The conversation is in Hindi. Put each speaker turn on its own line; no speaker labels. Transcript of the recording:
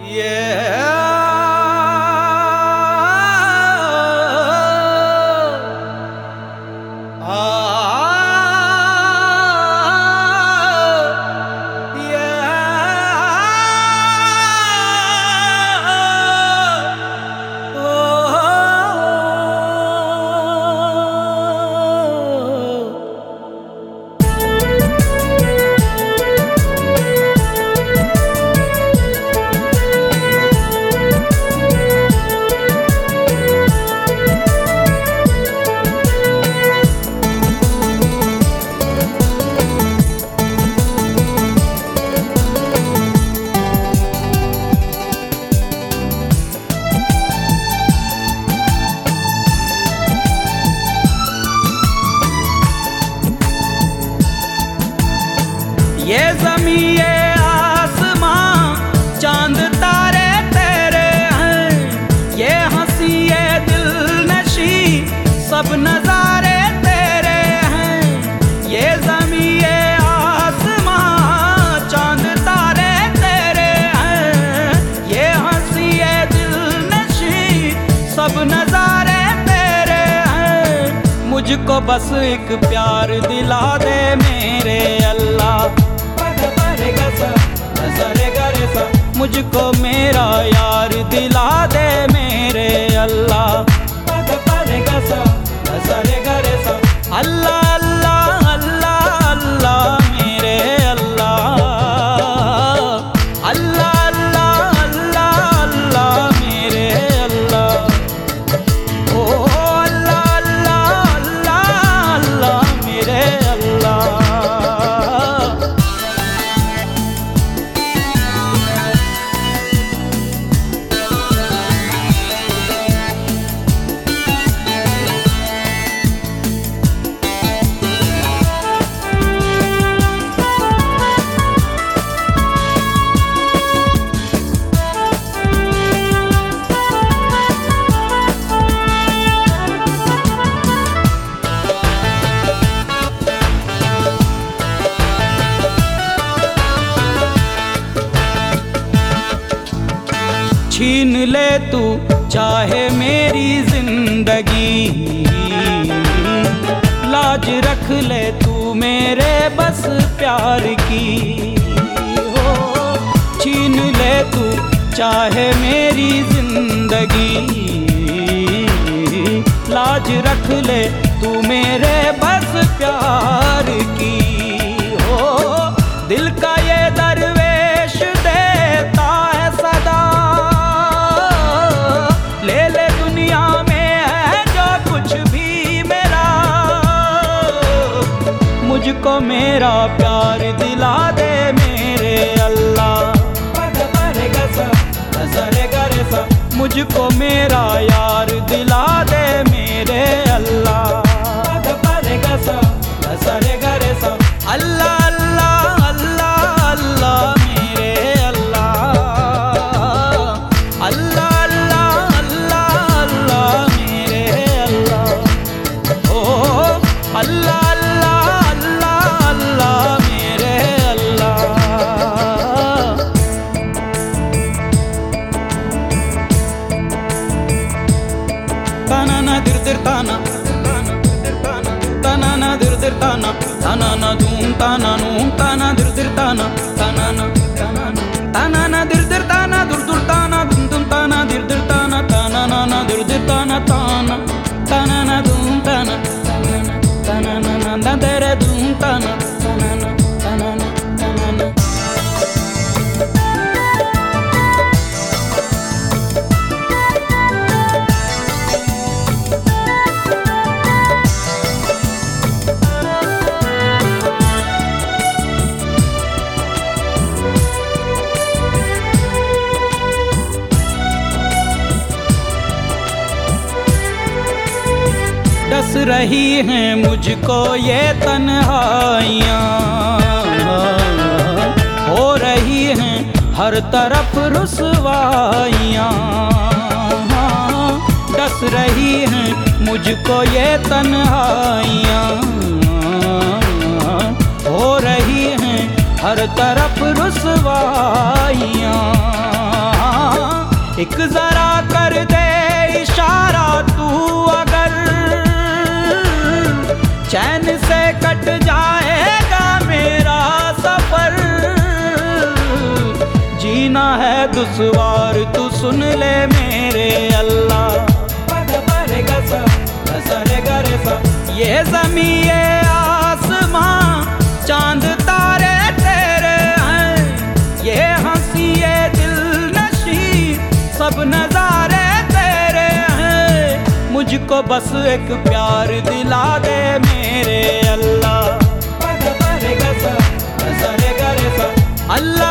ये ज़मीं ये आसमां चांद तारे तेरे हैं, ये हंसी ये दिलनशी सब नज़ारे तेरे हैं। ये ज़मीं ये आसमां चांद तारे तेरे हैं, ये हंसी ये दिलनशी सब नज़ारे तेरे हैं। मुझको बस एक प्यार दिला दे मेरे अल्लाह, मुझको मेरा यार दिला दे मेरे अल्लाह। अल्लाह अल्लाह अल्लाह अल्लाह मेरे अल्लाह, अल्लाह अल्लाह अल्लाह अल्लाह मेरे अल्लाह। ओ अल्लाह अल्लाह अल्लाह अल्लाह मेरे अल्लाह। छीन ले तू चाहे मेरी जिंदगी, लाज रख ले तू मेरे बस प्यार की। हो छीन ले तू चाहे मेरी जिंदगी, लाज रख ले तू मेरे बस प्यार की। हो दिल का ये दरवेश देता है सदा, ले ले दुनिया में है जो कुछ भी मेरा। मुझको मेरा प्यार दिला दे मेरे अल्लाह, मुझको मेरा यार दिला दे मेरे अल्लाह। अल्लाह अल्लाह अल्लाह अल्लाह मेरे अल्लाह, अल्लाह अल्लाह अल्लाह अल्लाह मेरे अल्लाह। ओ अल्लाह अल्लाह अल्लाह अल्लाह मेरे अल्लाह। ताना ना दिर दिर ताना, ताना ना दिर दिर ताना, ताना ना धूम ताना नूम ताना दिर दिर ताना, ताना ना ताना ना दिर दिर ताना दुर दुर ताना दुम दुम ताना दिर दिर ताना, ताना ना ना दिर दिर ताना ताना, ताना ना धूम ताना, ताना ना ना तेरे धूम ताना, ताना ना ताना ना ताना ना। डस रही हैं मुझको ये तन्हाइयाँ, हो रही हैं हर तरफ रुसवाइयाँ। डस रही हैं मुझको ये तन्हाइयाँ, हो रही हैं हर तरफ रुसवाइयाँ। एक जरा कर दे इशारा तू अगर, चैन से कट जाएगा मेरा सफर। जीना है दुश्वार तू सुन ले मेरे अल्लाह। ये ज़मीं ये आसमां चांद तारे तेरे हैं, ये हंसी ये दिल नशी सब नजारे तेरे हैं। मुझको बस एक प्यार दिला दे मेरे अल्लाह। अल्लाह